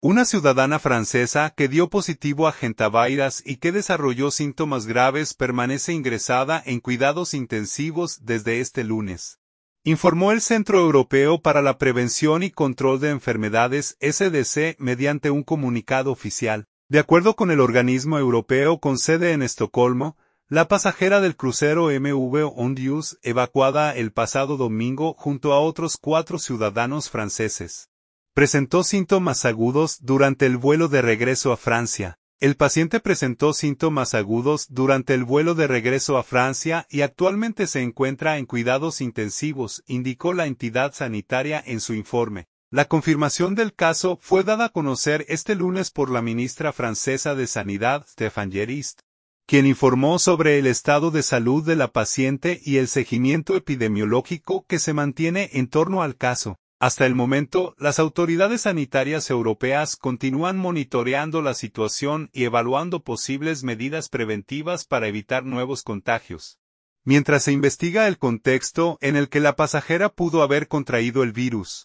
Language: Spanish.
Una ciudadana francesa que dio positivo a gentavirus y que desarrolló síntomas graves permanece ingresada en cuidados intensivos desde este lunes, informó el Centro Europeo para la Prevención y Control de Enfermedades (SDC) mediante un comunicado oficial. De acuerdo con el organismo europeo con sede en Estocolmo, la pasajera del crucero MV Ondius, evacuada el pasado domingo junto a otros 4 ciudadanos franceses, presentó síntomas agudos durante el vuelo de regreso a Francia. El paciente presentó síntomas agudos durante el vuelo de regreso a Francia y actualmente se encuentra en cuidados intensivos, indicó la entidad sanitaria en su informe. La confirmación del caso fue dada a conocer este lunes por la ministra francesa de Sanidad, Stéphane Yerist, quien informó sobre el estado de salud de la paciente y el seguimiento epidemiológico que se mantiene en torno al caso. Hasta el momento, las autoridades sanitarias europeas continúan monitoreando la situación y evaluando posibles medidas preventivas para evitar nuevos contagios, mientras se investiga el contexto en el que la pasajera pudo haber contraído el virus.